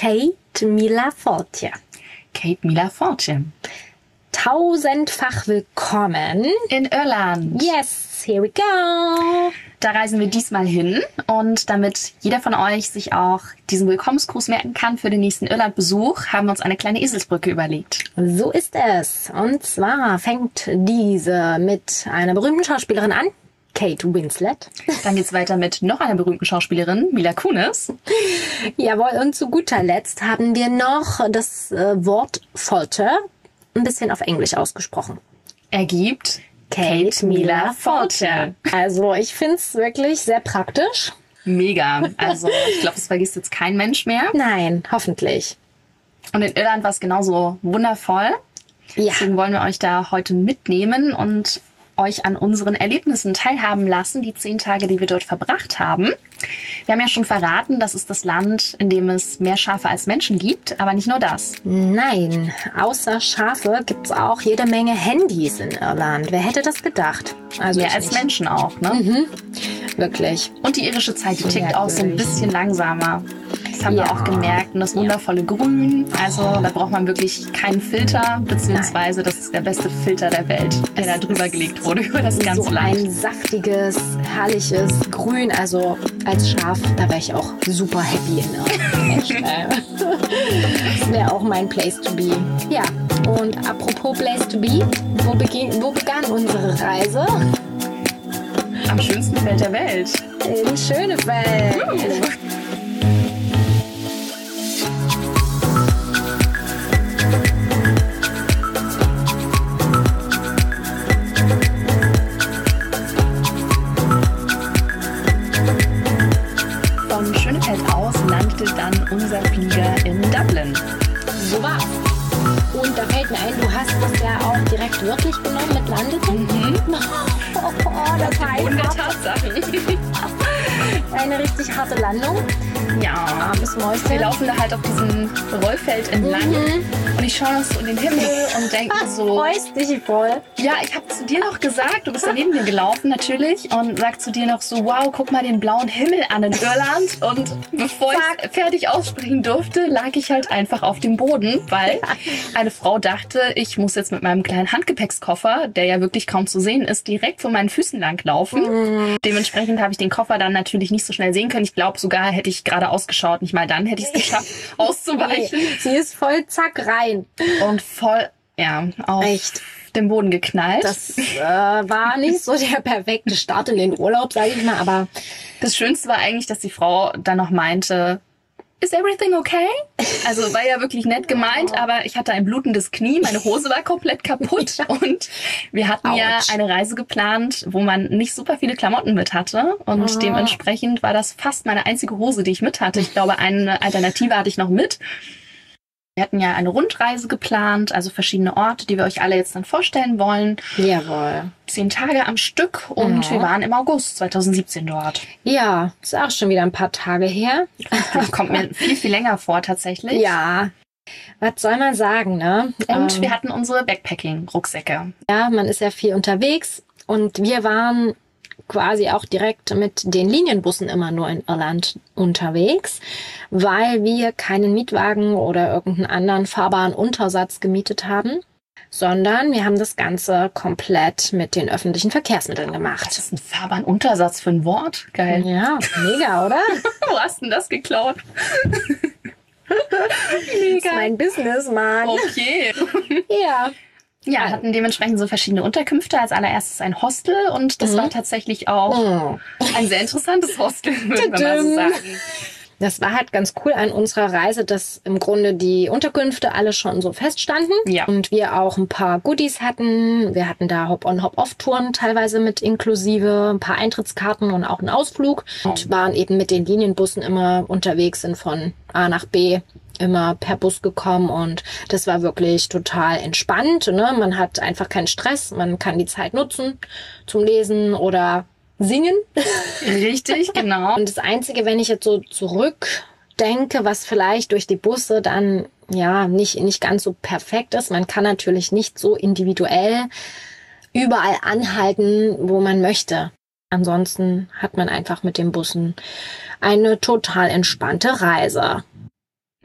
Kate Mila Fortier. Kate Mila Fortier. Tausendfach willkommen in Irland. Yes, here we go. Da reisen wir diesmal hin und damit jeder von euch sich auch diesen Willkommensgruß merken kann für den nächsten Irlandbesuch, haben wir uns eine kleine Eselsbrücke überlegt. So ist es. Und zwar fängt diese mit einer berühmten Schauspielerin an, Kate Winslet. Dann geht's weiter mit noch einer berühmten Schauspielerin, Mila Kunis. Jawohl, und zu guter Letzt haben wir noch das Wort Folter ein bisschen auf Englisch ausgesprochen. Ergibt Kate Mila Fortier. Also ich finde es wirklich sehr praktisch. Mega. Also ich glaube, das vergisst jetzt kein Mensch mehr. Nein, hoffentlich. Und in Irland war es genauso wundervoll. Ja. Deswegen wollen wir euch da heute mitnehmen und euch an unseren Erlebnissen teilhaben lassen, die 10 Tage, die wir dort verbracht haben. Wir haben ja schon verraten, das ist das Land, in dem es mehr Schafe als Menschen gibt, aber nicht nur das. Nein, außer Schafe gibt's auch jede Menge Handys in Irland. Wer hätte das gedacht? Also mehr als Menschen auch, ne? Mhm, wirklich. Und die irische Zeit, die tickt auch so ein bisschen langsamer. Das haben wir auch gemerkt. Und das wundervolle Grün. Also da braucht man wirklich keinen Filter, beziehungsweise das ist der beste Filter der Welt, der da drüber gelegt wurde über das ganze Land. Ein saftiges, herrliches Grün. Also als Schaf, da wäre ich auch super happy in Irland. Das wäre auch mein Place to be. Ja, und apropos Place to be, wo begann unsere Reise? Am schönsten Feld der Welt. In Schönefeld. Von Schönefeld aus landete dann unser Flieger in Dublin. So war's. Und da fällt mir ein, du hast das ja auch direkt wörtlich genommen mit landete. Mhm. Oh, das war Und der Tatsachen. eine richtig harte Landung. Ja, Armes Mäuschen. wir laufen da halt auf diesem Rollfeld entlang und ich schaue so in den Himmel und denke so, Freust dich voll. ja, ich habe zu dir noch gesagt, du bist da neben mir gelaufen natürlich und sag zu dir noch so, wow, guck mal den blauen Himmel an in Irland, und bevor ich fertig aussprechen durfte, lag ich halt einfach auf dem Boden, weil eine Frau dachte, ich muss jetzt mit meinem kleinen Handgepäckskoffer, der ja wirklich kaum zu sehen ist, direkt vor meinen Füßen lang laufen. Dementsprechend habe ich den Koffer dann natürlich nicht so schnell sehen können. Ich glaube sogar, hätte ich gerade ausgeschaut, nicht mal dann hätte ich es geschafft, auszuweichen. Sie ist voll zack rein. Und voll, auf den Boden geknallt. Das war nicht so der perfekte Start in den Urlaub, sage ich mal, aber das Schönste war eigentlich, dass die Frau dann noch meinte, is everything okay? Also war ja wirklich nett gemeint, aber ich hatte ein blutendes Knie, meine Hose war komplett kaputt und wir hatten ja eine Reise geplant, wo man nicht super viele Klamotten mit hatte und dementsprechend war das fast meine einzige Hose, die ich mit hatte. Ich glaube, eine Alternative hatte ich noch mit. Wir hatten ja eine Rundreise geplant, also verschiedene Orte, die wir euch alle jetzt dann vorstellen wollen. jawohl. 10 Tage am Stück und wir waren im August 2017 dort. Ja, ist auch schon wieder ein paar Tage her. Kommt mir viel, viel länger vor tatsächlich. Ja, was soll man sagen, ne? Und wir hatten unsere Backpacking-Rucksäcke. Ja, man ist ja viel unterwegs und wir waren quasi auch direkt mit den Linienbussen immer nur in Irland unterwegs, weil wir keinen Mietwagen oder irgendeinen anderen fahrbaren Untersatz gemietet haben, sondern wir haben das Ganze komplett mit den öffentlichen Verkehrsmitteln gemacht. Das ist ein fahrbaren Untersatz für ein Wort. Geil. Ja, mega, oder? Wo hast denn das geklaut? Das ist mein Business, Mann. Okay. Ja. Ja, hatten dementsprechend so verschiedene Unterkünfte. Als allererstes ein Hostel und das war tatsächlich auch ein sehr interessantes Hostel, würde man mal so sagen. Das war halt ganz cool an unserer Reise, dass im Grunde die Unterkünfte alle schon so feststanden. Ja. Und wir auch ein paar Goodies hatten. Wir hatten da Hop-on, Hop-off-Touren teilweise mit inklusive, ein paar Eintrittskarten und auch einen Ausflug. Und waren eben mit den Linienbussen immer unterwegs, sind von A nach B immer per Bus gekommen und das war wirklich total entspannt. Ne? Man hat einfach keinen Stress, man kann die Zeit nutzen zum Lesen oder singen. Richtig, genau. Und das Einzige, wenn ich jetzt so zurückdenke, was vielleicht durch die Busse dann ja nicht ganz so perfekt ist, man kann natürlich nicht so individuell überall anhalten, wo man möchte. Ansonsten hat man einfach mit den Bussen eine total entspannte Reise.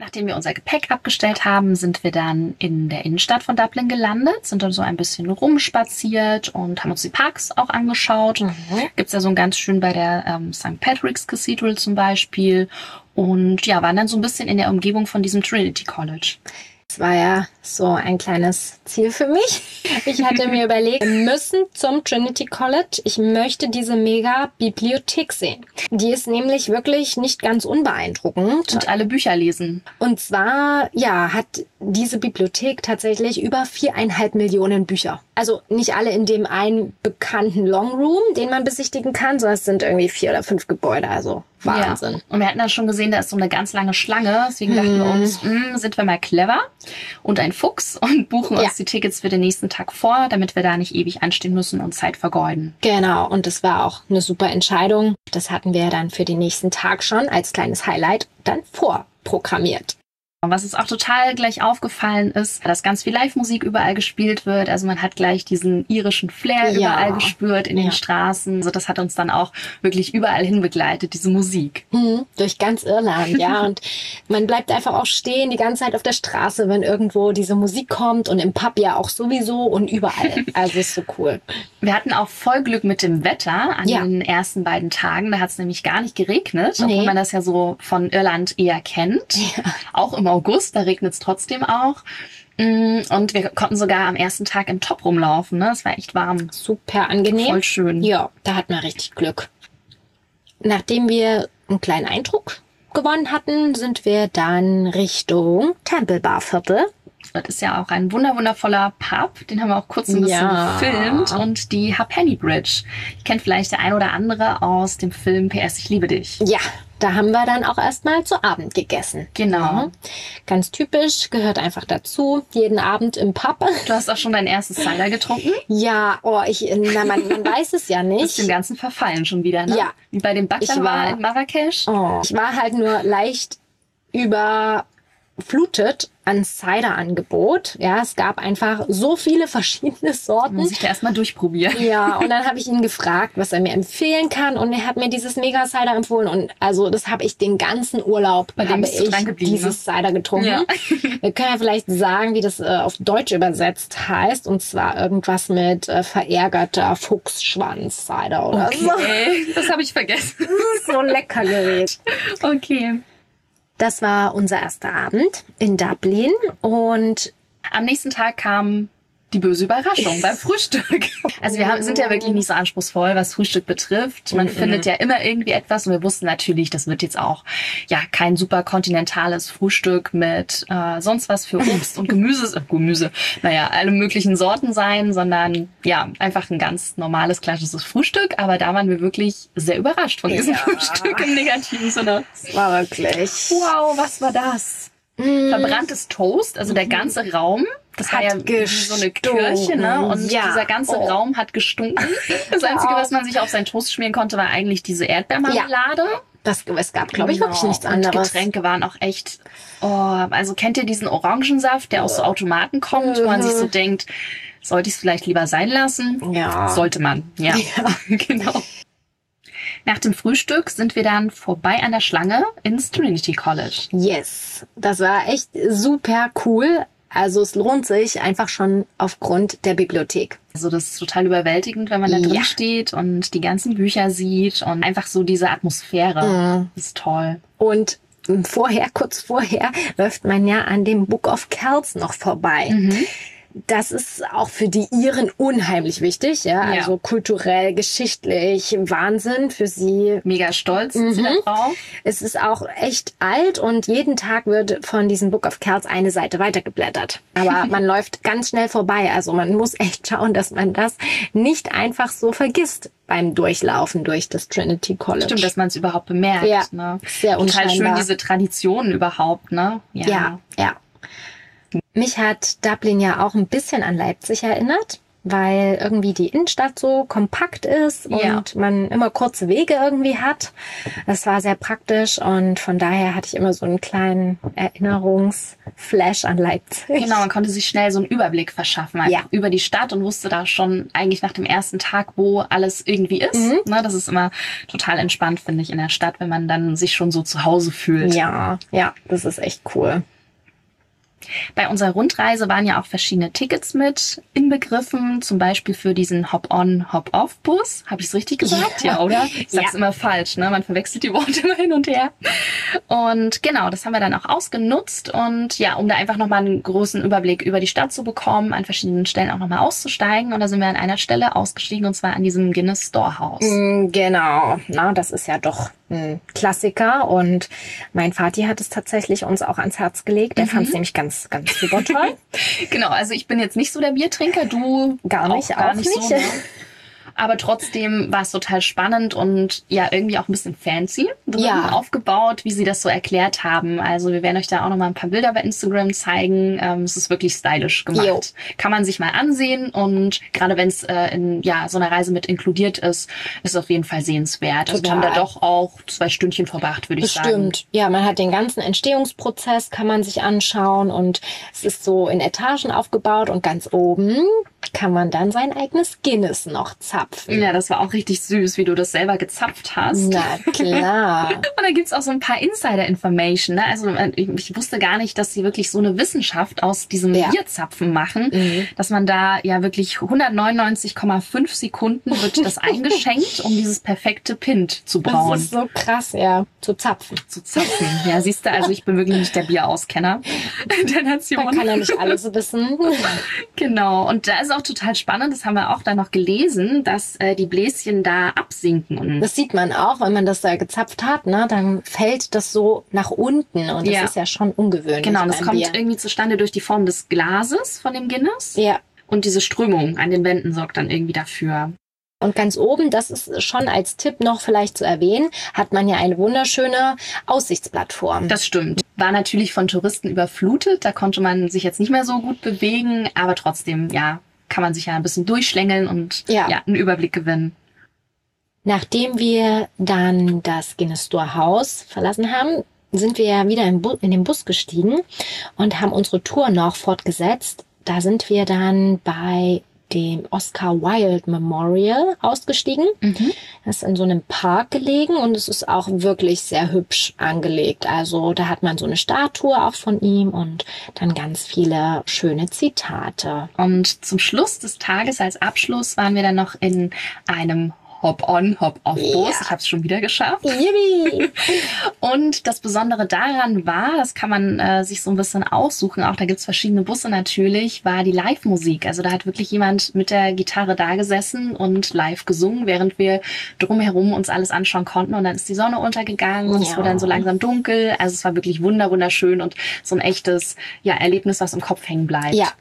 Nachdem wir unser Gepäck abgestellt haben, sind wir dann in der Innenstadt von Dublin gelandet, sind dann so ein bisschen rumspaziert und haben uns die Parks auch angeschaut. Gibt's ja so ein ganz schön bei der St. Patrick's Cathedral zum Beispiel. Und ja, waren dann so ein bisschen in der Umgebung von diesem Trinity College. Das war ja so ein kleines Ziel für mich. Ich hatte mir überlegt, wir müssen zum Trinity College. Ich möchte diese Mega-Bibliothek sehen. Die ist nämlich wirklich nicht ganz unbeeindruckend. Und alle Bücher lesen. Und zwar, ja, hat diese Bibliothek tatsächlich über 4,5 Millionen Bücher. Also nicht alle in dem einen bekannten Long Room, den man besichtigen kann, sondern es sind irgendwie 4 oder 5 Gebäude. Also Wahnsinn. Ja. Und wir hatten dann schon gesehen, da ist so eine ganz lange Schlange. Deswegen dachten wir uns, sind wir mal clever und ein Fuchs und buchen uns die Tickets für den nächsten Tag vor, damit wir da nicht ewig anstehen müssen und Zeit vergeuden. Genau. Und das war auch eine super Entscheidung. Das hatten wir dann für den nächsten Tag schon als kleines Highlight dann vorprogrammiert. Was uns auch total gleich aufgefallen ist, dass ganz viel Live-Musik überall gespielt wird. Also man hat gleich diesen irischen Flair überall gespürt in den Straßen. Also das hat uns dann auch wirklich überall hin begleitet, diese Musik. Durch ganz Irland, ja. Und man bleibt einfach auch stehen die ganze Zeit auf der Straße, wenn irgendwo diese Musik kommt und im Pub ja auch sowieso und überall. Also ist so cool. Wir hatten auch voll Glück mit dem Wetter an den ersten beiden Tagen. Da hat es nämlich gar nicht geregnet, obwohl man das ja so von Irland eher kennt. Ja. Auch im August, da regnet es trotzdem auch. Und wir konnten sogar am ersten Tag im Top rumlaufen. Ne? Es war echt warm. Super angenehm. Voll schön. Ja, da hatten wir richtig Glück. Nachdem wir einen kleinen Eindruck gewonnen hatten, sind wir dann Richtung Temple Bar Viertel. Das ist ja auch ein wundervoller Pub. Den haben wir auch kurz ein bisschen gefilmt. Und die Halfpenny Bridge. Ich kennt vielleicht der ein oder andere aus dem Film PS, ich liebe dich. Ja, da haben wir dann auch erstmal zu Abend gegessen. Genau. Ja, ganz typisch, gehört einfach dazu. Jeden Abend im Pub. Du hast auch schon dein erstes Cider getrunken? Ja, man weiß es ja nicht. Ist dem Ganzen verfallen schon wieder, ne? Ja. Wie bei dem Baklava in Marrakesch. Ich war halt nur leicht überflutet an Cider-Angebot. Ja, es gab einfach so viele verschiedene Sorten. Muss ich da erstmal durchprobieren. Ja, und dann habe ich ihn gefragt, was er mir empfehlen kann. Und er hat mir dieses Mega-Cider empfohlen. Und also das habe ich den ganzen Urlaub, dieses Cider getrunken. Ja. Wir können ja vielleicht sagen, wie das auf Deutsch übersetzt heißt. Und zwar irgendwas mit verärgerter Fuchsschwanz-Cider oder so. Okay, das habe ich vergessen. So lecker gewesen. Okay. Das war unser erster Abend in Dublin und am nächsten Tag kam die böse Überraschung beim Frühstück. Also wir sind ja wirklich nicht so anspruchsvoll, was Frühstück betrifft. Man findet ja immer irgendwie etwas und wir wussten natürlich, das wird jetzt auch kein super kontinentales Frühstück mit sonst was für Obst und Gemüse, alle möglichen Sorten sein, sondern einfach ein ganz normales, klassisches Frühstück. Aber da waren wir wirklich sehr überrascht von diesem Frühstück im negativen Sinne. Das war wirklich... Wow, was war das? Verbranntes Toast, also der ganze Raum. Das war ja wie so eine Kirche, ne? Und dieser ganze Raum hat gestunken. Das Einzige, was man sich auf seinen Toast schmieren konnte, war eigentlich diese Erdbeermarmelade. Es gab, glaube ich, wirklich nichts anderes. Und Getränke waren auch echt... also kennt ihr diesen Orangensaft, der aus so Automaten kommt, wo man sich so denkt, sollte ich es vielleicht lieber sein lassen? Ja. Sollte man, ja. Genau. Nach dem Frühstück sind wir dann vorbei an der Schlange ins Trinity College. Yes, das war echt super cool. Also es lohnt sich einfach schon aufgrund der Bibliothek. Also das ist total überwältigend, wenn man da drin steht und die ganzen Bücher sieht und einfach so diese Atmosphäre. Das ist toll. Und kurz vorher, läuft man ja an dem Book of Kells noch vorbei. Das ist auch für die Iren unheimlich wichtig, also kulturell, geschichtlich, Wahnsinn für sie. Mega stolz sind sie da drauf. Es ist auch echt alt und jeden Tag wird von diesem Book of Kells eine Seite weitergeblättert. Aber man läuft ganz schnell vorbei, also man muss echt schauen, dass man das nicht einfach so vergisst beim Durchlaufen durch das Trinity College. Stimmt, dass man es überhaupt bemerkt. Ja, ne? Sehr unscheinbar. Total schön, diese Traditionen überhaupt, ne? Ja. Mich hat Dublin ja auch ein bisschen an Leipzig erinnert. weil irgendwie die Innenstadt so kompakt ist und man immer kurze Wege irgendwie hat. Das war sehr praktisch und von daher hatte ich immer so einen kleinen Erinnerungsflash an Leipzig. Genau, man konnte sich schnell so einen Überblick verschaffen über die Stadt und wusste da schon eigentlich nach dem ersten Tag, wo alles irgendwie ist. Ne, das ist immer total entspannt, finde ich, in der Stadt, wenn man dann sich schon so zu Hause fühlt. Ja, das ist echt cool. Bei unserer Rundreise waren ja auch verschiedene Tickets mit inbegriffen, zum Beispiel für diesen Hop-on, Hop-off-Bus. Habe ich es richtig gesagt? Ja, oder? Ich sag's immer falsch, ne? Man verwechselt die Worte immer hin und her. Und genau, das haben wir dann auch ausgenutzt und ja, um da einfach nochmal einen großen Überblick über die Stadt zu bekommen, an verschiedenen Stellen auch nochmal auszusteigen. Und da sind wir an einer Stelle ausgestiegen und zwar an diesem Guinness Storehouse. Genau, na, das ist ja doch ein Klassiker und mein Vati hat es tatsächlich uns auch ans Herz gelegt. Der fand es nämlich ganz super toll. Genau, also ich bin jetzt nicht so der Biertrinker, du gar nicht so. Ne? Aber trotzdem war es total spannend und ja, irgendwie auch ein bisschen fancy drin aufgebaut, wie sie das so erklärt haben. Also wir werden euch da auch nochmal ein paar Bilder bei Instagram zeigen. Es ist wirklich stylisch gemacht. Kann man sich mal ansehen und gerade wenn es in so einer Reise mit inkludiert ist, ist es auf jeden Fall sehenswert. Also wir haben da doch auch 2 Stündchen verbracht, würde ich sagen. Stimmt. Ja, man hat den ganzen Entstehungsprozess, kann man sich anschauen und es ist so in Etagen aufgebaut und ganz oben kann man dann sein eigenes Guinness noch zapfen. Ja, das war auch richtig süß, wie du das selber gezapft hast. Na klar. Und da gibt's auch so ein paar Insider-Information. Ne? Also ich wusste gar nicht, dass sie wirklich so eine Wissenschaft aus diesem Bierzapfen machen, dass man da ja wirklich 199,5 Sekunden wird das eingeschenkt, um dieses perfekte Pint zu brauen. Das ist so krass, zu zapfen. Ja, siehst du, also ich bin wirklich nicht der Bierauskenner der Nation. Man kann ja nicht alles wissen. Genau, und da ist auch total spannend, das haben wir auch da noch gelesen, dass die Bläschen da absinken. Das sieht man auch, wenn man das da gezapft hat, ne? Dann fällt das so nach unten und das ist ja schon ungewöhnlich. Genau, das kommt irgendwie zustande durch die Form des Glases von dem Guinness. Ja. Und diese Strömung an den Wänden sorgt dann irgendwie dafür. Und ganz oben, das ist schon als Tipp noch vielleicht zu erwähnen, hat man ja eine wunderschöne Aussichtsplattform. Das stimmt. War natürlich von Touristen überflutet, da konnte man sich jetzt nicht mehr so gut bewegen, aber trotzdem, kann man sich ja ein bisschen durchschlängeln und einen Überblick gewinnen. Nachdem wir dann das Guinness Storehouse verlassen haben, sind wir ja wieder in den Bus gestiegen und haben unsere Tour noch fortgesetzt. Da sind wir dann bei dem Oscar Wilde Memorial ausgestiegen. Das ist in so einem Park gelegen und es ist auch wirklich sehr hübsch angelegt. Also da hat man so eine Statue auch von ihm und dann ganz viele schöne Zitate. Und zum Schluss des Tages, als Abschluss, waren wir dann noch in einem Hop-on, Hop-off-Bus. Ich habe es schon wieder geschafft. Yippie. Und das Besondere daran war, das kann man sich so ein bisschen aussuchen, auch da gibt's verschiedene Busse natürlich, war die Live-Musik. Also da hat wirklich jemand mit der Gitarre da gesessen und live gesungen, während wir drumherum uns alles anschauen konnten. Und dann ist die Sonne untergegangen und es wurde dann so langsam dunkel. Also es war wirklich wunderschön und so ein echtes Erlebnis, was im Kopf hängen bleibt. Ja.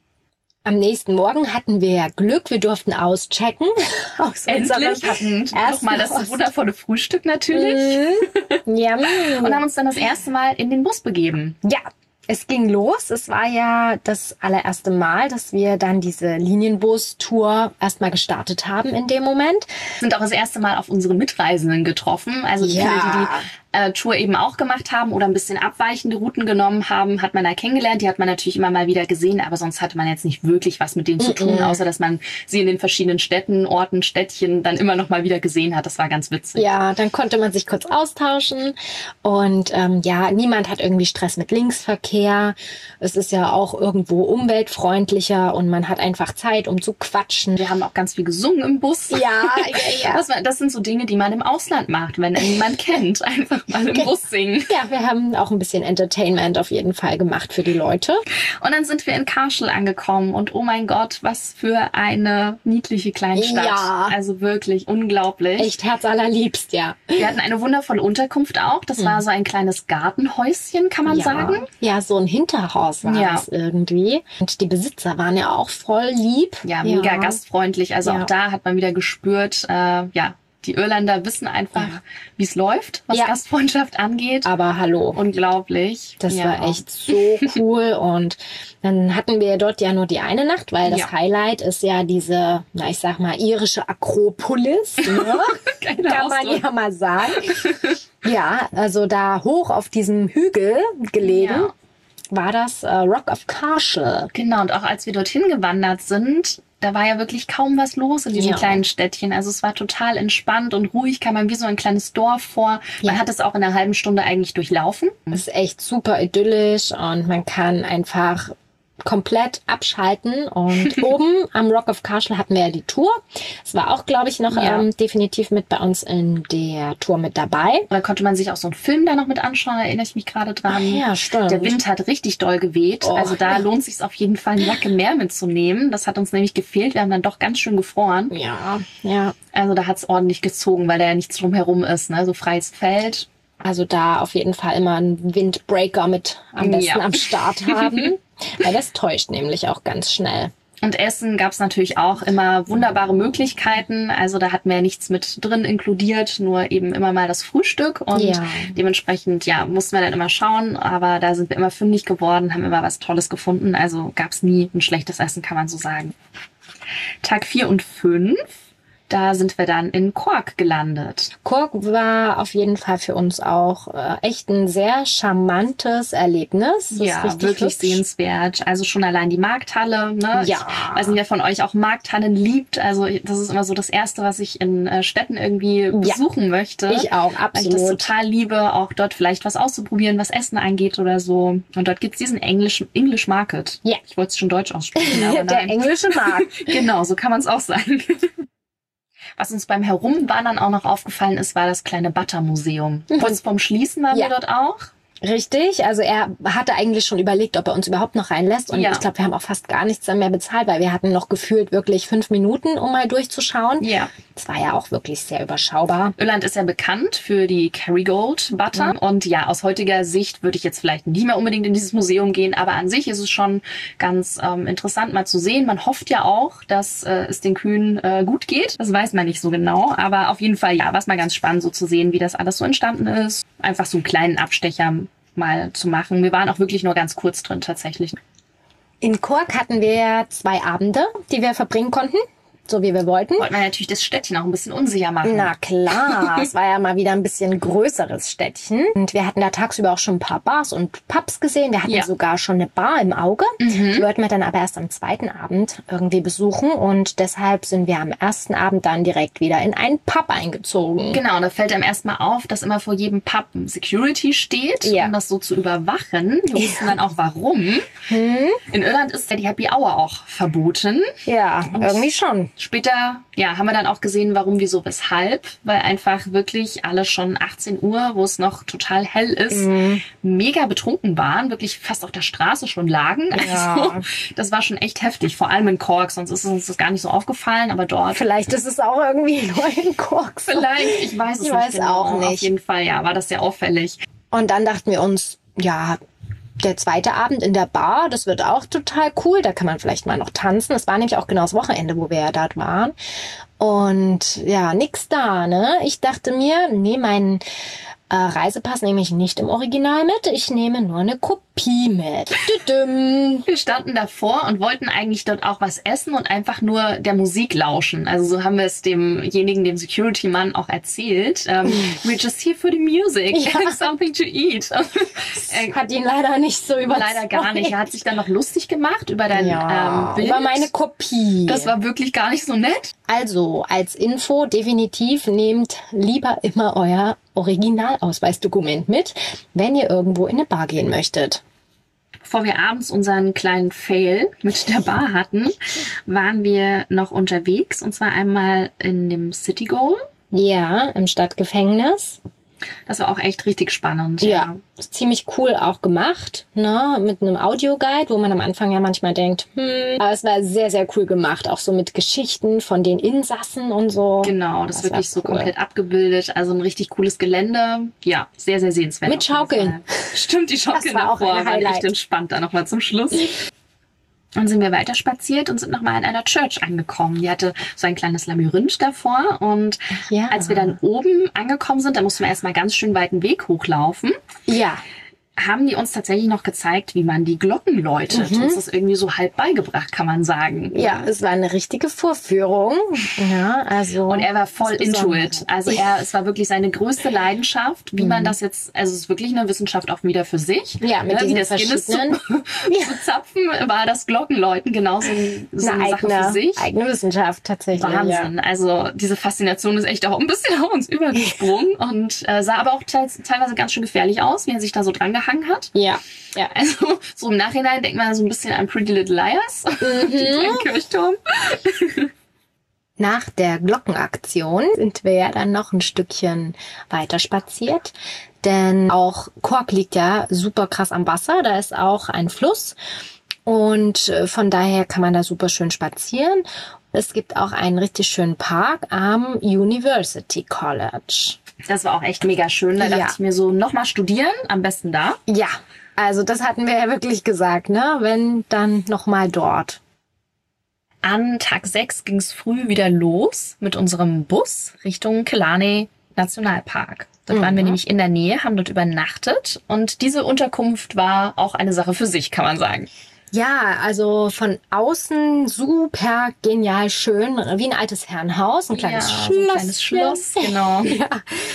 Am nächsten Morgen hatten wir Glück, wir durften auschecken. Endlich hatten nochmal das wundervolle Frühstück natürlich. Ja. Und haben uns dann das erste Mal in den Bus begeben. Ja, es ging los. Es war ja das allererste Mal, dass wir dann diese Linienbus-Tour erstmal gestartet haben in dem Moment. Sind auch das erste Mal auf unsere Mitreisenden getroffen. Also viele, die Tour eben auch gemacht haben oder ein bisschen abweichende Routen genommen haben, hat man da kennengelernt. Die hat man natürlich immer mal wieder gesehen, aber sonst hatte man jetzt nicht wirklich was mit denen zu tun, außer dass man sie in den verschiedenen Städten, Orten, Städtchen dann immer noch mal wieder gesehen hat. Das war ganz witzig. Ja, dann konnte man sich kurz austauschen und niemand hat irgendwie Stress mit Linksverkehr. Es ist ja auch irgendwo umweltfreundlicher und man hat einfach Zeit, um zu quatschen. Wir haben auch ganz viel gesungen im Bus. Ja. Das sind so Dinge, die man im Ausland macht, wenn niemand kennt. Einfach mal im Bus singen. Ja, wir haben auch ein bisschen Entertainment auf jeden Fall gemacht für die Leute. Und dann sind wir in Karschl angekommen und oh mein Gott, was für eine niedliche Kleinstadt. Ja. Also wirklich unglaublich. Echt herzallerliebst, ja. Wir hatten eine wundervolle Unterkunft auch. Das war so ein kleines Gartenhäuschen, kann man sagen. Ja, so ein Hinterhaus war das irgendwie. Und die Besitzer waren ja auch voll lieb. Ja, mega gastfreundlich. Also auch da hat man wieder gespürt, Die Irländer wissen einfach, wie es läuft, was Gastfreundschaft angeht. Aber hallo. Unglaublich. Das war echt so cool. Und dann hatten wir dort ja nur die eine Nacht, weil das Highlight ist ja diese, ich sag mal, irische Akropolis. Ne? Kann man ja mal sagen. Ja, also da hoch auf diesem Hügel gelegen war das Rock of Cashel. Genau, und auch als wir dorthin gewandert sind, da war ja wirklich kaum was los in diesem kleinen Städtchen. Also es war total entspannt und ruhig, kam man wie so ein kleines Dorf vor. Man hat es auch in einer halben Stunde eigentlich durchlaufen. Es ist echt super idyllisch und man kann einfach komplett abschalten. Und oben am Rock of Cashel hatten wir ja die Tour. Es war auch, glaube ich, noch definitiv mit bei uns in der Tour mit dabei. Da konnte man sich auch so einen Film da noch mit anschauen, da erinnere ich mich gerade dran. Ach ja, stimmt. Der Wind hat richtig doll geweht. Also da lohnt es sich auf jeden Fall, eine Jacke mehr mitzunehmen. Das hat uns nämlich gefehlt. Wir haben dann doch ganz schön gefroren. Ja. Also da hat es ordentlich gezogen, weil da ja nichts drumherum ist, ne? So freies Feld. Also da auf jeden Fall immer einen Windbreaker mit am besten am Start haben. Weil das täuscht nämlich auch ganz schnell. Und Essen gab es natürlich auch immer wunderbare Möglichkeiten. Also da hatten wir ja nichts mit drin inkludiert, nur eben immer mal das Frühstück. Und dementsprechend, mussten wir dann immer schauen. Aber da sind wir immer fündig geworden, haben immer was Tolles gefunden. Also gab es nie ein schlechtes Essen, kann man so sagen. Tag 4 und 5. Da sind wir dann in Cork gelandet. Cork war auf jeden Fall für uns auch echt ein sehr charmantes Erlebnis. Das wirklich sehenswert. Also schon allein die Markthalle. Ne? Ja. Ich weiß nicht, wer von euch auch Markthallen liebt. Also das ist immer so das Erste, was ich in Städten irgendwie besuchen möchte. Ich auch, absolut. Weil ich das total liebe, auch dort vielleicht was auszuprobieren, was Essen angeht oder so. Und dort gibt's diesen English Market. Ja. Ich wollte es schon deutsch aussprechen, aber der englische Markt. Genau, so kann man es auch sagen. Was uns beim Herumwandern auch noch aufgefallen ist, war das kleine Butter-Museum. Kurz vorm Schließen waren wir dort auch. Richtig, also er hatte eigentlich schon überlegt, ob er uns überhaupt noch reinlässt. Und ich glaube, wir haben auch fast gar nichts dann mehr bezahlt, weil wir hatten noch gefühlt wirklich 5 Minuten, um mal durchzuschauen. Ja. Das war ja auch wirklich sehr überschaubar. Irland ist ja bekannt für die Kerrygold Butter. Und ja, aus heutiger Sicht würde ich jetzt vielleicht nicht mehr unbedingt in dieses Museum gehen, aber an sich ist es schon ganz interessant mal zu sehen. Man hofft ja auch, dass es den Kühen gut geht. Das weiß man nicht so genau, aber auf jeden Fall, war es mal ganz spannend so zu sehen, wie das alles so entstanden ist. Einfach so einen kleinen Abstecher mal zu machen. Wir waren auch wirklich nur ganz kurz drin tatsächlich. In Cork hatten wir 2 Abende, die wir verbringen konnten, so wie wir wollten. Wollten wir natürlich das Städtchen auch ein bisschen unsicher machen. Na klar, es war ja mal wieder ein bisschen größeres Städtchen. Und wir hatten da tagsüber auch schon ein paar Bars und Pubs gesehen. Wir hatten sogar schon eine Bar im Auge. Die wollten wir dann aber erst am 2. Abend irgendwie besuchen. Und deshalb sind wir am 1. Abend dann direkt wieder in einen Pub eingezogen. Genau, da fällt einem erstmal auf, dass immer vor jedem Pub Security steht, um das so zu überwachen. Wir wussten dann auch, warum. In Irland ist ja die Happy Hour auch verboten. Ja, und irgendwie schon. Später, haben wir dann auch gesehen, warum, wieso, weshalb. Weil einfach wirklich alle schon 18 Uhr, wo es noch total hell ist, mega betrunken waren. Wirklich fast auf der Straße schon lagen. Also, das war schon echt heftig. Vor allem in Cork, sonst ist uns das gar nicht so aufgefallen. Aber dort... Vielleicht ist es auch irgendwie nur in Cork so. Vielleicht, ich weiß es nicht genau. Auch nicht. Auf jeden Fall, war das sehr auffällig. Und dann dachten wir uns, der 2. Abend in der Bar, das wird auch total cool. Da kann man vielleicht mal noch tanzen. Es war nämlich auch genau das Wochenende, wo wir ja dort waren. Und nix da, ne? Ich dachte mir, mein Reisepass nehme ich nicht im Original mit. Ich nehme nur eine Kopie mit. Wir standen davor und wollten eigentlich dort auch was essen und einfach nur der Musik lauschen. Also so haben wir es dem Security-Mann auch erzählt. We're just here for the music and something to eat. Hat ihn leider nicht so überzeugt. Leider gar nicht. Er hat sich dann noch lustig gemacht über dein Bild. Über meine Kopie. Das war wirklich gar nicht so nett. Also, als Info definitiv nehmt lieber immer euer Originalausweisdokument mit, wenn ihr irgendwo in eine Bar gehen möchtet. Bevor wir abends unseren kleinen Fail mit der Bar hatten, waren wir noch unterwegs. Und zwar einmal in dem City Gaol. Ja, im Stadtgefängnis. Das war auch echt richtig spannend. Ja, ziemlich cool auch gemacht, ne? Mit einem Audioguide, wo man am Anfang ja manchmal denkt, aber es war sehr, sehr cool gemacht. Auch so mit Geschichten von den Insassen und so. Genau, das wirklich so komplett abgebildet. Also ein richtig cooles Gelände. Ja, sehr, sehr sehenswert. Mit Schaukeln. Stimmt, die Schaukeln davor waren echt entspannt da nochmal zum Schluss. Dann sind wir weiter spaziert und sind nochmal in einer Church angekommen. Die hatte so ein kleines Labyrinth davor. Und als wir dann oben angekommen sind, da mussten wir erstmal ganz schön weiten Weg hochlaufen. Ja. Haben die uns tatsächlich noch gezeigt, wie man die Glocken läutet. Uns das irgendwie so halb beigebracht, kann man sagen. Ja, es war eine richtige Vorführung. Ja, also. Und er war voll into it. Also es war wirklich seine größte Leidenschaft, wie man das jetzt, also es ist wirklich eine Wissenschaft auch wieder für sich. Ja, mit diesen das Guinness zu zapfen, war das Glockenläuten genauso so eine Sache für sich. Eigene Wissenschaft tatsächlich. Wahnsinn. Ja. Also diese Faszination ist echt auch ein bisschen auf uns übergesprungen und sah aber auch teilweise ganz schön gefährlich aus, wie er sich da so dran gehangen hat. Ja. Also so im Nachhinein denkt man so ein bisschen an Pretty Little Liars, den Kirchturm. Nach der Glockenaktion sind wir ja dann noch ein Stückchen weiter spaziert, denn auch Cork liegt ja super krass am Wasser, da ist auch ein Fluss und von daher kann man da super schön spazieren. Es gibt auch einen richtig schönen Park am University College. Das war auch echt mega schön. Da dachte ich mir so, nochmal studieren, am besten da. Ja, also das hatten wir ja wirklich gesagt, ne? Wenn, dann nochmal dort. An Tag 6 ging es früh wieder los mit unserem Bus Richtung Killarney Nationalpark. Dort waren wir nämlich in der Nähe, haben dort übernachtet. Und diese Unterkunft war auch eine Sache für sich, kann man sagen. Ja, also von außen super genial schön, wie ein altes Herrenhaus, ein kleines Schloss. So ein kleines Schloss, genau. Ja.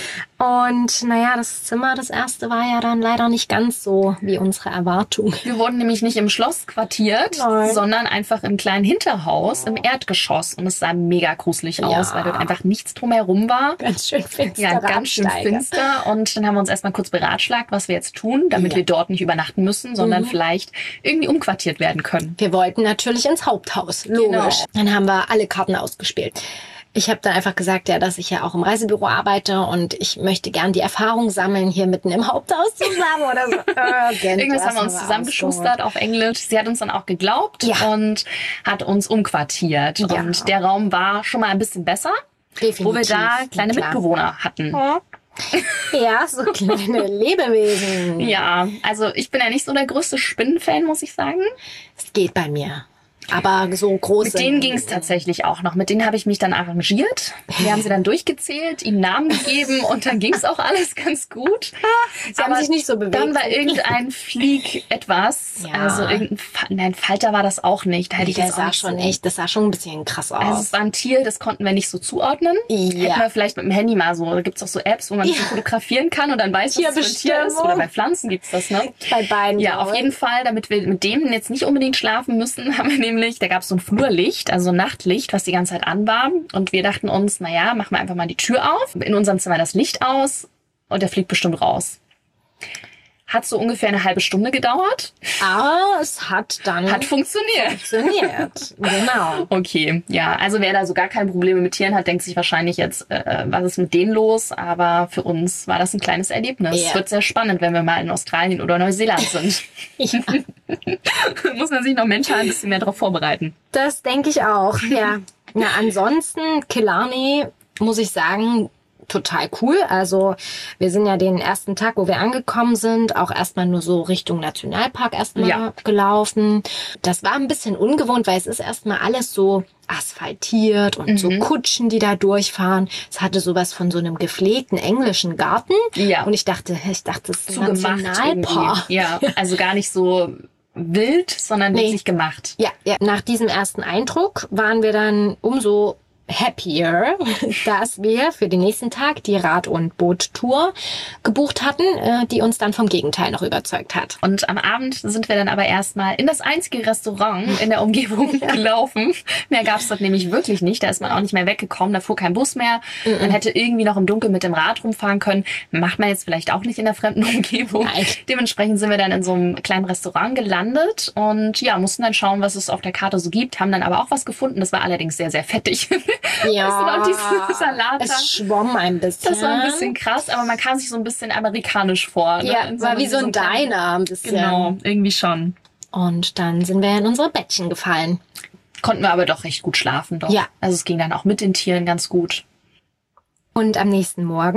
Und naja, das Zimmer, das erste, war ja dann leider nicht ganz so wie unsere Erwartung. Wir wurden nämlich nicht im Schloss quartiert, sondern einfach im kleinen Hinterhaus im Erdgeschoss. Und es sah mega gruselig aus, weil dort einfach nichts drumherum war. Ganz schön finster. Ja, ganz schön finster. Und dann haben wir uns erstmal kurz beratschlagt, was wir jetzt tun, damit wir dort nicht übernachten müssen, sondern vielleicht irgendwie umquartiert werden können. Wir wollten natürlich ins Haupthaus, logisch. Genau. Dann haben wir alle Karten ausgespielt. Ich habe dann einfach gesagt, ja, dass ich ja auch im Reisebüro arbeite und ich möchte gern die Erfahrung sammeln, hier mitten im Haupthaus zusammen oder so. Irgendwas haben wir uns zusammengeschustert auf Englisch. Sie hat uns dann auch geglaubt und hat uns umquartiert. Ja. Und der Raum war schon mal ein bisschen besser, wo wir da kleine Mitbewohner hatten. Ja, so kleine Lebewesen. Ja, also ich bin ja nicht so der größte Spinnenfan, muss ich sagen. Es geht bei mir. Aber so große. Mit denen ging es tatsächlich auch noch. Mit denen habe ich mich dann arrangiert. Wir haben sie dann durchgezählt, ihnen Namen gegeben und dann ging es auch alles ganz gut. Sie haben sich nicht so bewegt. Dann war irgendein Flieg etwas. Ja. Also nein, Falter war das auch nicht. Da hätte ich das sah schon echt, das sah schon ein bisschen krass aus. Also es war ein Tier, das konnten wir nicht so zuordnen. Ja. Hätten wir vielleicht mit dem Handy mal so, da gibt es auch so Apps, wo man sich fotografieren kann und dann weiß, was es für ein Tier ist. Oder bei Pflanzen gibt's das, ne? Bei beiden. Ja, auf jeden Fall, damit wir mit dem jetzt nicht unbedingt schlafen müssen, haben wir nämlich, da gab es so ein Flurlicht, also ein Nachtlicht, was die ganze Zeit an war. Und wir dachten uns, naja, machen wir einfach mal die Tür auf. In unserem Zimmer das Licht aus und der fliegt bestimmt raus. Hat so ungefähr eine halbe Stunde gedauert. Aber es hat dann... Hat funktioniert. Genau. Okay, ja, also wer da so gar keine Probleme mit Tieren hat, denkt sich wahrscheinlich jetzt, was ist mit denen los? Aber für uns war das ein kleines Erlebnis. Es wird sehr spannend, wenn wir mal in Australien oder Neuseeland sind. Ja. Muss man sich noch mental ein bisschen mehr darauf vorbereiten. Das denke ich auch, ja. Ja, ansonsten, Killarney, muss ich sagen, total cool. Also wir sind ja den ersten Tag, wo wir angekommen sind, auch erstmal nur so Richtung Nationalpark erstmal gelaufen. Das war ein bisschen ungewohnt, weil es ist erstmal alles so asphaltiert und so Kutschen, die da durchfahren. Es hatte sowas von so einem gepflegten englischen Garten. Ja. Und ich dachte, das ist ein Nationalpark. Ja, also gar nicht so wild, sondern wirklich gemacht. Ja, nach diesem ersten Eindruck waren wir dann umso happier, dass wir für den nächsten Tag die Rad- und Boottour gebucht hatten, die uns dann vom Gegenteil noch überzeugt hat. Und am Abend sind wir dann aber erstmal in das einzige Restaurant in der Umgebung gelaufen. Mehr gab es dort nämlich wirklich nicht. Da ist man auch nicht mehr weggekommen. Da fuhr kein Bus mehr. Man hätte irgendwie noch im Dunkeln mit dem Rad rumfahren können. Macht man jetzt vielleicht auch nicht in der fremden Umgebung. Nein. Dementsprechend sind wir dann in so einem kleinen Restaurant gelandet und ja, mussten dann schauen, was es auf der Karte so gibt. Haben dann aber auch was gefunden. Das war allerdings sehr, sehr fettig. Ja, diese Salate. Es schwamm ein bisschen. Das war ein bisschen krass, aber man kam sich so ein bisschen amerikanisch vor. Ne? Ja, war wie so ein Diner ein bisschen. Genau, irgendwie schon. Und dann sind wir in unsere Bettchen gefallen. Konnten wir aber doch recht gut schlafen, doch. Ja. Also es ging dann auch mit den Tieren ganz gut. Und am nächsten Morgen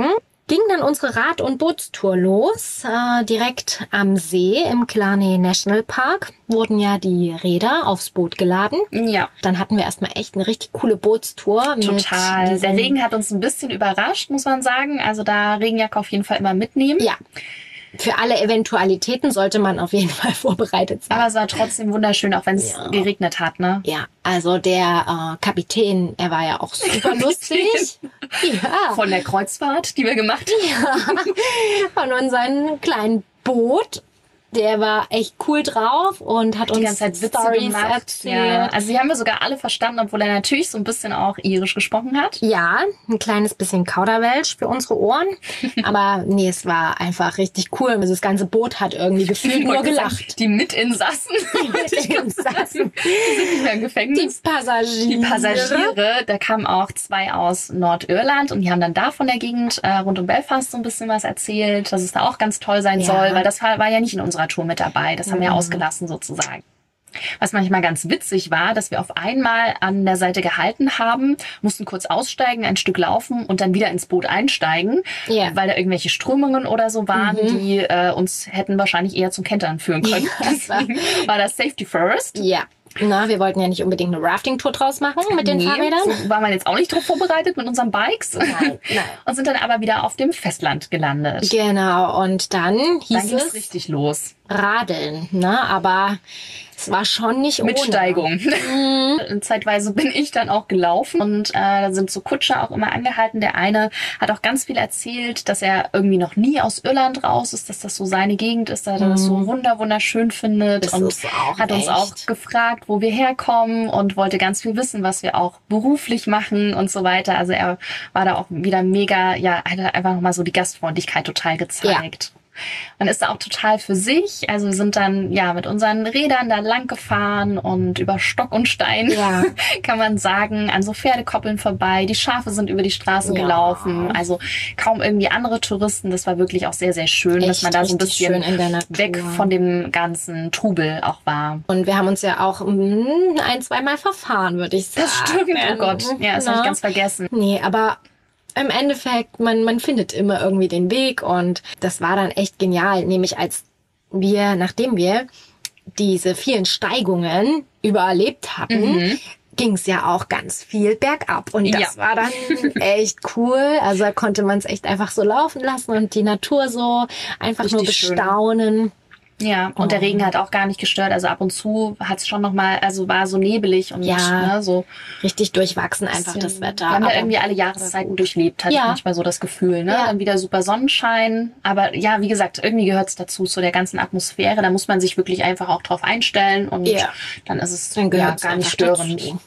ging dann unsere Rad- und Bootstour los. Direkt am See im Killarney National Park wurden ja die Räder aufs Boot geladen. Ja. Dann hatten wir erstmal echt eine richtig coole Bootstour. Total. Der Regen hat uns ein bisschen überrascht, muss man sagen. Also da Regenjacke auf jeden Fall immer mitnehmen. Ja. Für alle Eventualitäten sollte man auf jeden Fall vorbereitet sein. Aber es war trotzdem wunderschön, auch wenn es geregnet hat, ne? Ja, also der Kapitän, er war ja auch super lustig. Ja. Von der Kreuzfahrt, die wir gemacht haben. Ja. Von unserem kleinen Boot. Der war echt cool drauf und hat die uns ganze Zeit Witze Storys gemacht. erzählt. Ja. Also die haben wir sogar alle verstanden, obwohl er natürlich so ein bisschen auch irisch gesprochen hat. Ja, ein kleines bisschen Kauderwelsch für unsere Ohren. Aber nee, es war einfach richtig cool. Also das ganze Boot hat irgendwie gefühlt nur gelacht. Sagen, die Mitinsassen. Die sind nicht mehr im Gefängnis. Die Passagiere, da kamen auch 2 aus Nordirland und die haben dann da von der Gegend rund um Belfast so ein bisschen was erzählt, dass es da auch ganz toll sein soll, weil das war ja nicht in unserer Tour mit dabei. Das haben wir ausgelassen sozusagen. Was manchmal ganz witzig war, dass wir auf einmal an der Seite gehalten haben, mussten kurz aussteigen, ein Stück laufen und dann wieder ins Boot einsteigen, weil da irgendwelche Strömungen oder so waren, die uns hätten wahrscheinlich eher zum Kentern führen können. Deswegen war das Safety First. Ja. Na, wir wollten ja nicht unbedingt eine Rafting-Tour draus machen mit den Fahrrädern. So war man jetzt auch nicht drauf vorbereitet mit unseren Bikes. Nein. Und sind dann aber wieder auf dem Festland gelandet. Genau, und dann hieß es richtig los. Radeln, ne? Aber es war schon nicht mit ohne. Steigung. Zeitweise bin ich dann auch gelaufen und da sind so Kutscher auch immer angehalten. Der eine hat auch ganz viel erzählt, dass er irgendwie noch nie aus Irland raus ist, dass das so seine Gegend ist, dass er das so wunderschön findet. Das und ist auch hat uns auch gefragt, wo wir herkommen und wollte ganz viel wissen, was wir auch beruflich machen und so weiter. Also er war da auch wieder mega, hat einfach nochmal so die Gastfreundlichkeit total gezeigt. Ja. Man ist da auch total für sich. Also wir sind dann mit unseren Rädern da lang gefahren und über Stock und Stein, kann man sagen, an so Pferdekoppeln vorbei. Die Schafe sind über die Straßen gelaufen. Also kaum irgendwie andere Touristen. Das war wirklich auch sehr, sehr schön, echt, dass man da so ein bisschen weg von dem ganzen Trubel auch war. Und wir haben uns ja auch 1-2 Mal verfahren, würde ich sagen. Das stimmt, oh Gott. Ja, das habe ich ganz vergessen. Nee, aber im Endeffekt, man findet immer irgendwie den Weg und das war dann echt genial, nämlich nachdem wir diese vielen Steigungen überlebt hatten, ging es ja auch ganz viel bergab und das war dann echt cool, also da konnte man es echt einfach so laufen lassen und die Natur so einfach richtig nur bestaunen. Schön. Ja, und der Regen hat auch gar nicht gestört. Also ab und zu hat es schon nochmal, also war so nebelig und so richtig durchwachsen einfach das Wetter. Wir haben ja irgendwie alle Jahreszeiten durchlebt, hatte ich manchmal so das Gefühl. Ne? Dann wieder super Sonnenschein. Aber ja, wie gesagt, irgendwie gehört es dazu, zu der ganzen Atmosphäre. Da muss man sich wirklich einfach auch drauf einstellen und dann ist es gar nicht störend. Dazu.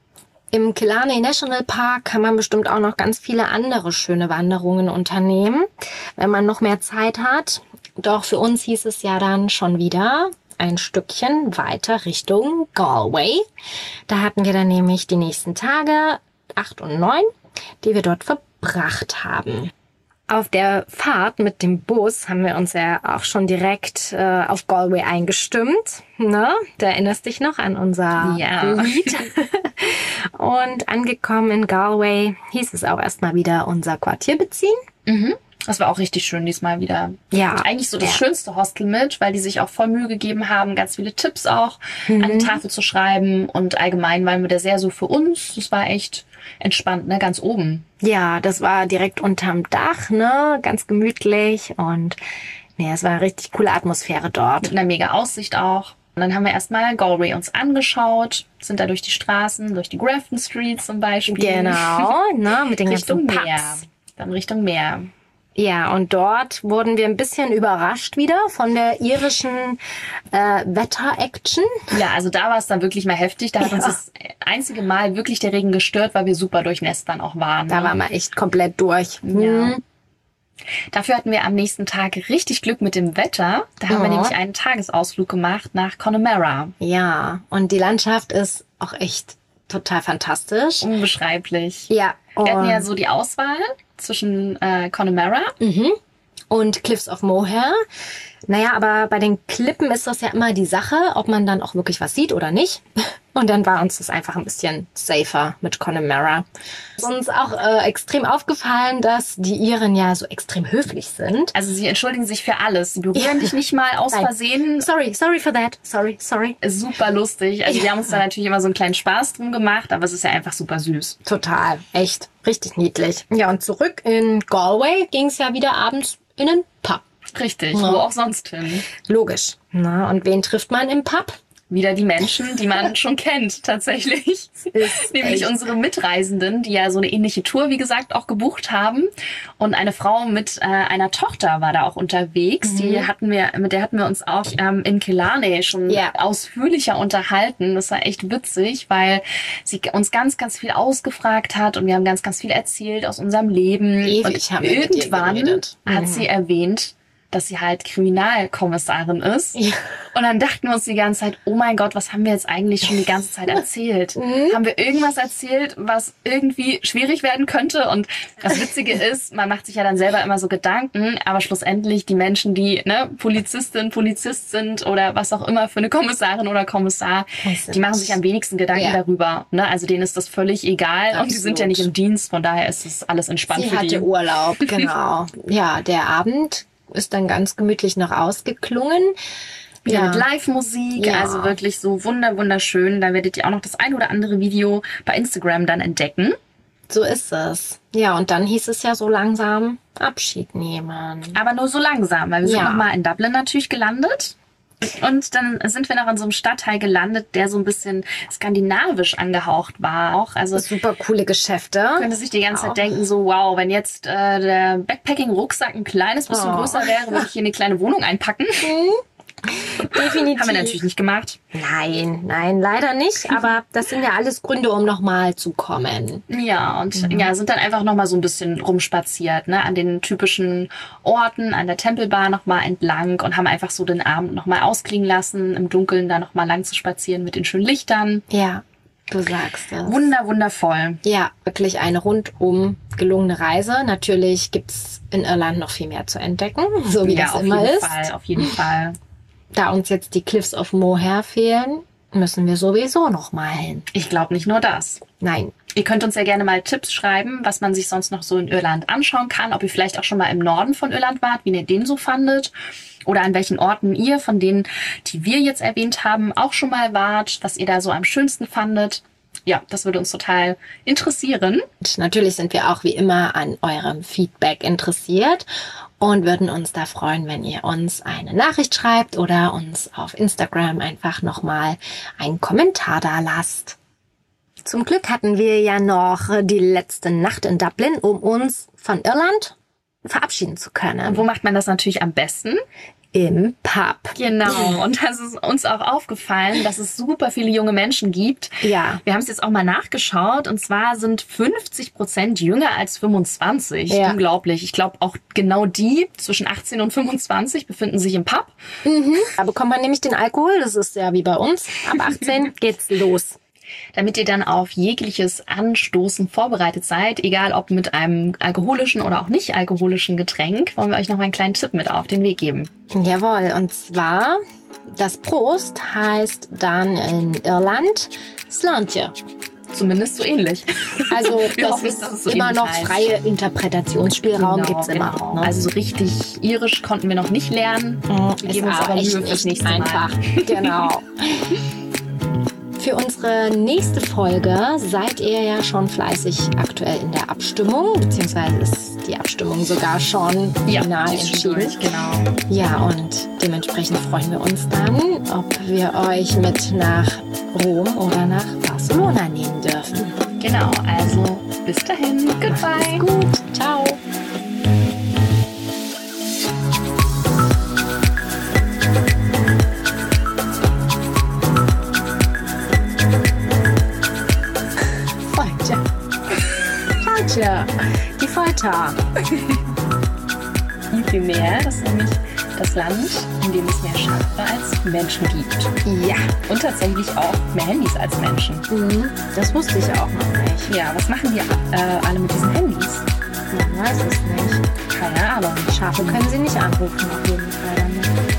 Im Killarney National Park kann man bestimmt auch noch ganz viele andere schöne Wanderungen unternehmen, wenn man noch mehr Zeit hat. Doch für uns hieß es ja dann schon wieder ein Stückchen weiter Richtung Galway. Da hatten wir dann nämlich die nächsten Tage, 8 und 9, die wir dort verbracht haben. Auf der Fahrt mit dem Bus haben wir uns ja auch schon direkt auf Galway eingestimmt. Ne? Da erinnerst dich noch an unser Lied. Und angekommen in Galway hieß es auch erstmal wieder unser Quartier beziehen. Das war auch richtig schön diesmal wieder. Ja. Und eigentlich so das schönste Hostel mit, weil die sich auch voll Mühe gegeben haben, ganz viele Tipps auch an die Tafel zu schreiben. Und allgemein waren wir da sehr so für uns. Das war echt entspannt, ne, ganz oben. Ja, das war direkt unterm Dach, ne, ganz gemütlich und es war eine richtig coole Atmosphäre dort. Mit einer mega Aussicht auch. Und dann haben wir erstmal Galway uns angeschaut, sind da durch die Straßen, durch die Grafton Street zum Beispiel. Genau, ne, mit den ganzen Pubs. Meer. Dann Richtung Meer. Ja, und dort wurden wir ein bisschen überrascht wieder von der irischen Wetter-Action. Ja, also da war es dann wirklich mal heftig. Da hat uns das einzige Mal wirklich der Regen gestört, weil wir super durchnässt dann auch waren. Da waren wir echt komplett durch. Ja. Dafür hatten wir am nächsten Tag richtig Glück mit dem Wetter. Da haben wir nämlich einen Tagesausflug gemacht nach Connemara. Ja, und die Landschaft ist auch echt total fantastisch. Unbeschreiblich. Ja. Wir hatten ja so die Auswahl zwischen Connemara und Cliffs of Moher. Naja, aber bei den Klippen ist das ja immer die Sache, ob man dann auch wirklich was sieht oder nicht. Und dann war uns das einfach ein bisschen safer mit Connemara. Es ist uns auch extrem aufgefallen, dass die Iren ja so extrem höflich sind. Also sie entschuldigen sich für alles. Sie berühren dich nicht mal aus Nein. Versehen. Sorry for that. Sorry. Ist super lustig. Also wir haben uns da natürlich immer so einen kleinen Spaß drum gemacht, aber es ist ja einfach super süß. Total. Echt. Richtig niedlich. Ja, und zurück in Galway ging es ja wieder abends in einen Pub. Richtig, wo auch sonst hin. Logisch. Na, und wen trifft man im Pub? Wieder die Menschen, die man schon kennt, tatsächlich. Nämlich unsere Mitreisenden, die ja so eine ähnliche Tour, wie gesagt, auch gebucht haben. Und eine Frau mit einer Tochter war da auch unterwegs. Mit der hatten wir uns auch in Killarney schon ausführlicher unterhalten. Das war echt witzig, weil sie uns ganz, ganz viel ausgefragt hat und wir haben ganz, ganz viel erzählt aus unserem Leben. Ewig haben wir mit ihr geredet. Hat sie erwähnt, dass sie halt Kriminalkommissarin ist. Ja. Und dann dachten wir uns die ganze Zeit, oh mein Gott, was haben wir jetzt eigentlich schon die ganze Zeit erzählt? Haben wir irgendwas erzählt, was irgendwie schwierig werden könnte? Und das Witzige ist, man macht sich ja dann selber immer so Gedanken, aber schlussendlich die Menschen, die Polizist sind oder was auch immer für eine Kommissarin oder Kommissar, die machen sich am wenigsten Gedanken darüber. Ne? Also denen ist das völlig egal. Absolut. Und die sind ja nicht im Dienst, von daher ist es alles entspannt für die. Sie hatte Urlaub, genau. Ja, der Abend ist dann ganz gemütlich noch ausgeklungen. Ja, mit Live-Musik, also wirklich so wunderschön. Da werdet ihr auch noch das ein oder andere Video bei Instagram dann entdecken. So ist es. Ja, und dann hieß es ja so langsam Abschied nehmen. Aber nur so langsam, weil wir sind nochmal in Dublin natürlich gelandet. Und dann sind wir noch in so einem Stadtteil gelandet, der so ein bisschen skandinavisch angehaucht war. Auch also super coole Geschäfte. Könnte sich die ganze Zeit denken, so wow, wenn jetzt der Backpacking-Rucksack ein kleines bisschen größer wäre, würde ich hier eine kleine Wohnung einpacken. Definitiv. Haben wir natürlich nicht gemacht. Nein, leider nicht. Aber das sind ja alles Gründe, um nochmal zu kommen. Ja, und sind dann einfach nochmal so ein bisschen rumspaziert, ne, an den typischen Orten, an der Tempelbar nochmal entlang und haben einfach so den Abend nochmal ausklingen lassen, im Dunkeln da nochmal lang zu spazieren mit den schönen Lichtern. Ja, du sagst es. Wundervoll. Ja, wirklich eine rundum gelungene Reise. Natürlich gibt's in Irland noch viel mehr zu entdecken, so wie das immer ist. Auf jeden Fall. Da uns jetzt die Cliffs of Moher fehlen, müssen wir sowieso noch mal hin. Ich glaube nicht nur das. Nein. Ihr könnt uns ja gerne mal Tipps schreiben, was man sich sonst noch so in Irland anschauen kann. Ob ihr vielleicht auch schon mal im Norden von Irland wart, wie ihr den so fandet. Oder an welchen Orten ihr von denen, die wir jetzt erwähnt haben, auch schon mal wart. Was ihr da so am schönsten fandet. Ja, das würde uns total interessieren. Und natürlich sind wir auch wie immer an eurem Feedback interessiert und würden uns da freuen, wenn ihr uns eine Nachricht schreibt oder uns auf Instagram einfach nochmal einen Kommentar da lasst. Zum Glück hatten wir ja noch die letzte Nacht in Dublin, um uns von Irland verabschieden zu können. Und wo macht man das natürlich am besten? Im Pub. Genau. Und das ist uns auch aufgefallen, dass es super viele junge Menschen gibt. Ja. Wir haben es jetzt auch mal nachgeschaut. Und zwar sind 50% jünger als 25. Ja. Unglaublich. Ich glaube, auch genau die zwischen 18 und 25 befinden sich im Pub. Da bekommt man nämlich den Alkohol. Das ist ja wie bei uns. Ab 18 geht's los. Damit ihr dann auf jegliches Anstoßen vorbereitet seid, egal ob mit einem alkoholischen oder auch nicht alkoholischen Getränk, wollen wir euch noch mal einen kleinen Tipp mit auf den Weg geben. Jawohl, und zwar, das Prost heißt dann in Irland Slantje. Zumindest so ähnlich. Also das ist so immer noch freie Interpretationsspielraum, gibt's immer. Ne? Also so richtig irisch konnten wir noch nicht lernen. Wir geben uns aber Mühe fürs nächste Mal. Einfach. Genau. Für unsere nächste Folge seid ihr ja schon fleißig aktuell in der Abstimmung, beziehungsweise ist die Abstimmung sogar schon final entschieden. Genau. Ja, und dementsprechend freuen wir uns dann, ob wir euch mit nach Rom oder nach Barcelona nehmen dürfen. Genau, also bis dahin. Goodbye. Macht's gut. Ciao. Die Folter. Viel mehr, das ist nämlich das Land, in dem es mehr Schafe als Menschen gibt. Ja. Und tatsächlich auch mehr Handys als Menschen. Das wusste ich auch noch nicht. Ja, was machen die alle mit diesen Handys? Man weiß es nicht. Keine Ahnung. Schafe können sie nicht anrufen, auf jeden Fall.